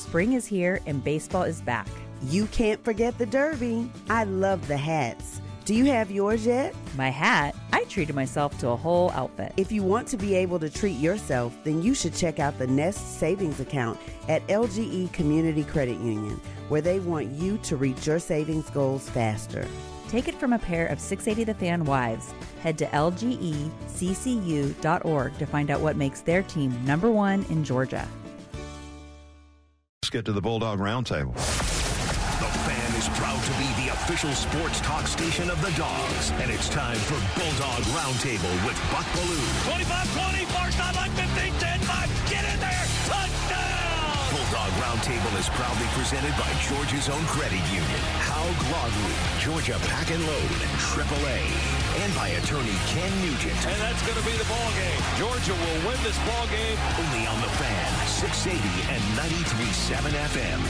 Spring is here and baseball is back. You can't forget the Derby. I love the hats. Do you have yours yet? My hat? I treated myself to a whole outfit. If you want to be able to treat yourself, then you should check out the Nest Savings Account at LGE Community Credit Union, where they want you to reach your savings goals faster. Take it from a pair of 680 The Fan wives. Head to lgeccu.org to find out what makes their team number one in Georgia. Let's get to the Bulldog Roundtable. The Fan is proud to be the official sports talk station of the Dogs, and it's time for Bulldog Roundtable with Buck Belue. 25-20, far sideline, 15, 10-5, get in there, touchdown! Bulldog Roundtable is proudly presented by Georgia's own credit union, Haug Loglu, Georgia Pack and Load, AAA, and by attorney Ken Nugent. And that's going to be the ball game. Georgia will win this ball game. Only on the Fan, 680 and 93.7 FM.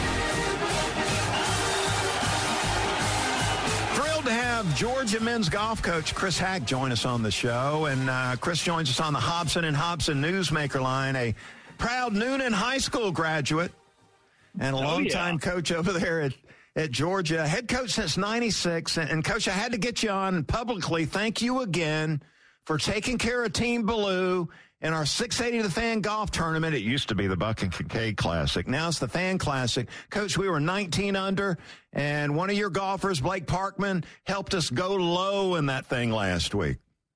Thrilled to have Georgia men's golf coach Chris Hack join us on the show. And Chris joins us on the Hobson and Hobson Newsmaker line, a proud Noonan High School graduate and a longtime coach over there at Georgia. Head coach since 96. And, Coach, I had to get you on publicly. Thank you again for taking care of Team Belue in our 680 The Fan golf tournament. It used to be the Buck and Kincaid Classic. Now it's the Fan Classic. Coach, we were 19 under, and one of your golfers, Blake Parkman, helped us go low in that thing last week.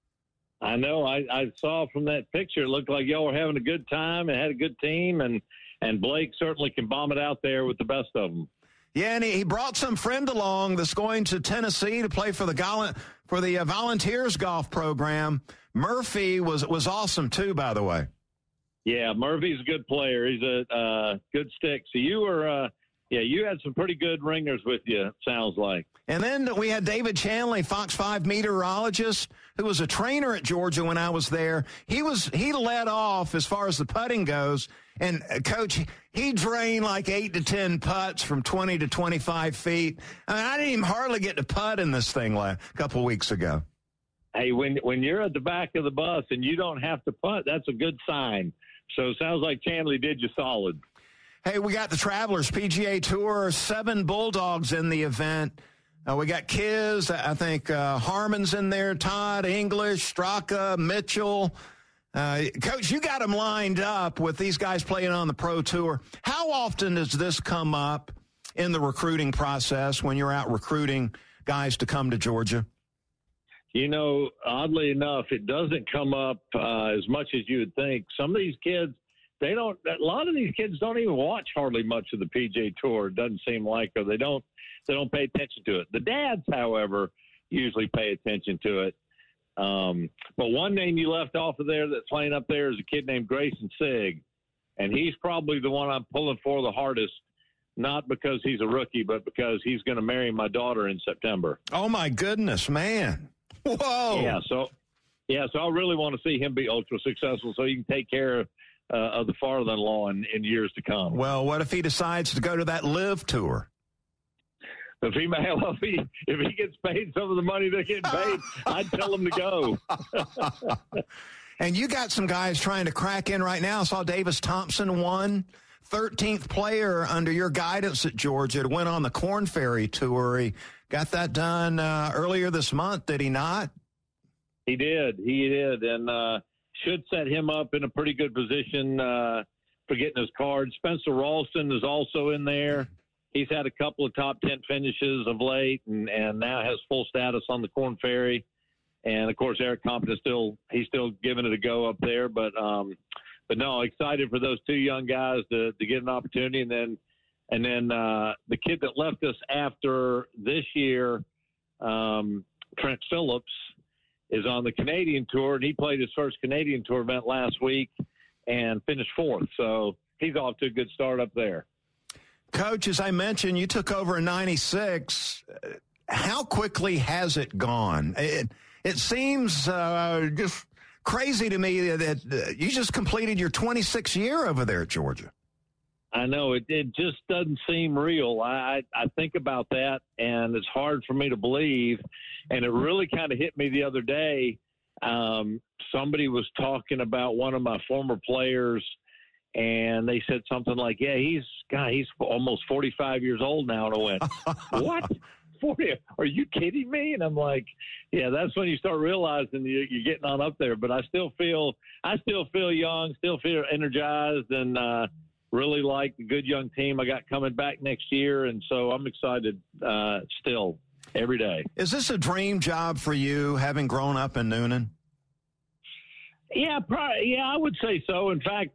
I know. I saw from that picture, it looked like y'all were having a good time and had a good team, and Blake certainly can bomb it out there with the best of them. Yeah, and he brought some friend along that's going to Tennessee to play for the Volunteers golf program. Murphy was awesome too, by the way. Yeah, Murphy's a good player. He's a good stick. So you were, you had some pretty good ringers with you, it sounds like. And then we had David Chanley, Fox 5 meteorologist, who was a trainer at Georgia when I was there. He led off as far as the putting goes. And, Coach, he drained like 8 to 10 putts from 20 to 25 feet. I mean, I didn't even hardly get to putt in this thing a couple of weeks ago. Hey, when you're at the back of the bus and you don't have to putt, that's a good sign. So it sounds like Chanley did you solid. Hey, we got the Travelers PGA Tour, 7 Bulldogs in the event. We got Kiz, I think Harmon's in there, Todd, English, Straka, Mitchell. Coach, you got them lined up with these guys playing on the Pro Tour. How often does this come up in the recruiting process when you're out recruiting guys to come to Georgia? You know, oddly enough, it doesn't come up as much as you would think. Some of these kids, a lot of these kids don't even watch hardly much of the PGA Tour. It doesn't seem like, or they don't pay attention to it. The dads, however, usually pay attention to it. But one name you left off of there that's playing up there is a kid named Grayson Sigg, and he's probably the one I'm pulling for the hardest, not because he's a rookie, but because he's going to marry my daughter in September. Oh, my goodness, man. Whoa. Yeah, so I really want to see him be ultra successful so he can take care of the father-in-law in years to come. Well, what if he decides to go to that live tour? If he gets paid some of the money they're getting paid, I'd tell him to go. And you got some guys trying to crack in right now. I saw Davis Thompson won, 13th player under your guidance at Georgia to win on the Corn Ferry Tour. He got that done earlier this month, did he not? He did, and should set him up in a pretty good position for getting his card. Spencer Ralston is also in there. He's had a couple of top 10 finishes of late and now has full status on the Corn Ferry. And, of course, Eric Compton he's still giving it a go up there. But no, excited for those 2 young guys to get an opportunity. And then the kid that left us after this year, Trent Phillips, is on the Canadian Tour. And he played his first Canadian Tour event last week and finished 4th. So he's off to a good start up there. Coach, as I mentioned, you took over in 96. How quickly has it gone? It seems just crazy to me that you just completed your 26th year over there at Georgia. I know. It just doesn't seem real. I think about that, and it's hard for me to believe. And it really kind of hit me the other day. Somebody was talking about one of my former players And they said something like, yeah, he's almost 45 years old now. And I went, what? 40? Are you kidding me? And I'm like, yeah, that's when you start realizing you're getting on up there. But I still feel young, still feel energized, and really like the good young team I got coming back next year. And so I'm excited still every day. Is this a dream job for you, having grown up in Newnan? Yeah, I would say so. In fact,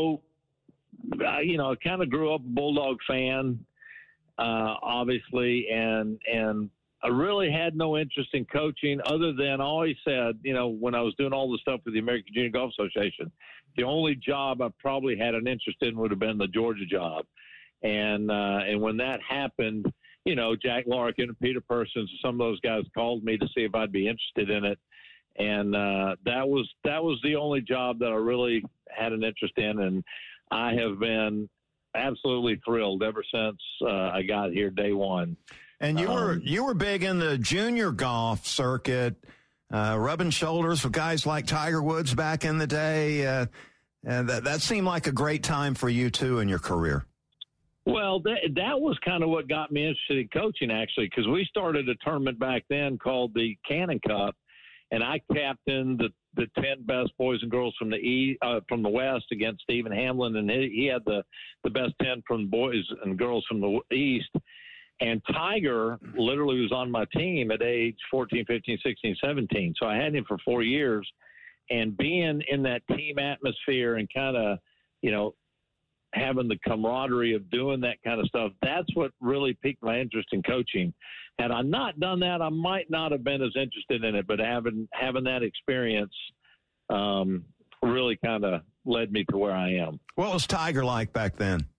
I kind of grew up a Bulldog fan, obviously, and I really had no interest in coaching other than I always said, when I was doing all the stuff with the American Junior Golf Association, the only job I probably had an interest in would have been the Georgia job. And when that happened, Jack Larkin and Peter Persons, some of those guys called me to see if I'd be interested in it. And that was the only job that I really had an interest in. And I have been absolutely thrilled ever since I got here day one. And you were big in the junior golf circuit, rubbing shoulders with guys like Tiger Woods back in the day. And that seemed like a great time for you, too, in your career. Well, that was kind of what got me interested in coaching, actually, because we started a tournament back then called the Cannon Cup, and I captained the 10 best boys and girls from the West against Stephen Hamlin, and he had the best 10 from boys and girls from the East. And Tiger literally was on my team at age 14, 15, 16, 17. So I had him for 4 years. And being in that team atmosphere and kind of, having the camaraderie of doing that kind of stuff, that's what really piqued my interest in coaching. Had I not done that, I might not have been as interested in it. But having that experience really kind of led me to where I am. What was Tiger like back then?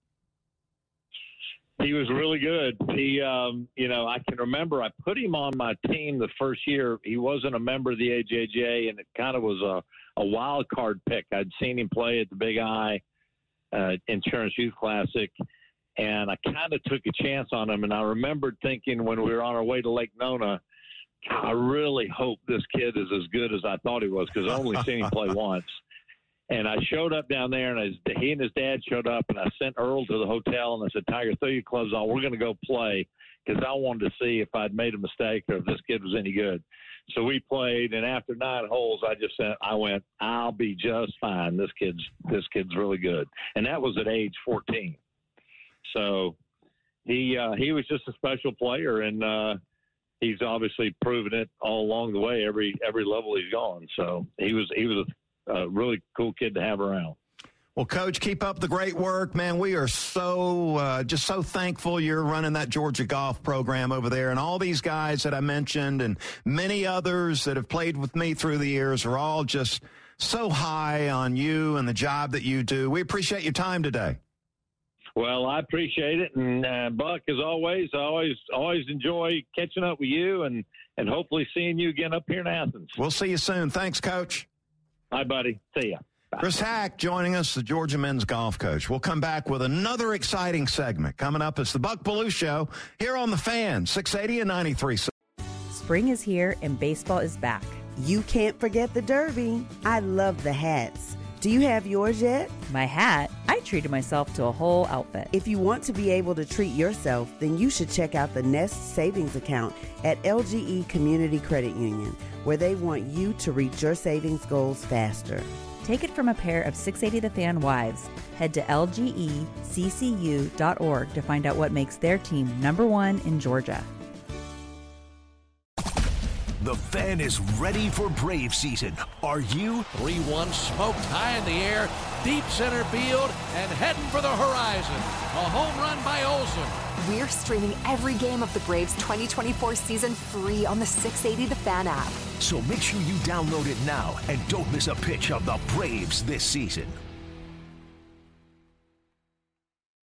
He was really good. He, I can remember I put him on my team the first year. He wasn't a member of the AJGA, and it kind of was a wild card pick. I'd seen him play at the Big I Insurance Youth Classic, and I kind of took a chance on him. And I remembered thinking when we were on our way to Lake Nona, I really hope this kid is as good as I thought he was, because I only seen him play once. And I showed up down there, and he and his dad showed up, and I sent Earl to the hotel, and I said, Tiger, throw your clubs on. We're going to go play, because I wanted to see if I'd made a mistake or if this kid was any good. So we played, and after 9 holes, I went, I'll be just fine. This kid's really good. And that was at age 14. So he was just a special player, and he's obviously proven it all along the way, every level he's gone. So he was a really cool kid to have around. Well, Coach, keep up the great work, man. We are so thankful you're running that Georgia golf program over there. And all these guys that I mentioned and many others that have played with me through the years are all just so high on you and the job that you do. We appreciate your time today. Well, I appreciate it. And, Buck, as always, I always enjoy catching up with you and hopefully seeing you again up here in Athens. We'll see you soon. Thanks, Coach. Hi, buddy. See ya. Bye. Chris Hack joining us, the Georgia men's golf coach. We'll come back with another exciting segment. Coming up is the Buck Belue Show here on The Fan, 680 and 93. Spring is here and baseball is back. You can't forget the Derby. I love the hats. Do you have yours yet? My hat? I treated myself to a whole outfit. If you want to be able to treat yourself, then you should check out the Nest Savings Account at LGE Community Credit Union, where they want you to reach your savings goals faster. Take it from a pair of 680 The Fan wives. Head to lgeccu.org to find out what makes their team #1 in Georgia. The Fan is ready for Brave season. Are you? 3-1 smoked high in the air, deep center field, and heading for the horizon. A home run by Olsen. We're streaming every game of the Braves 2024 season free on the 680 The Fan app. So make sure you download it now and don't miss a pitch of the Braves this season.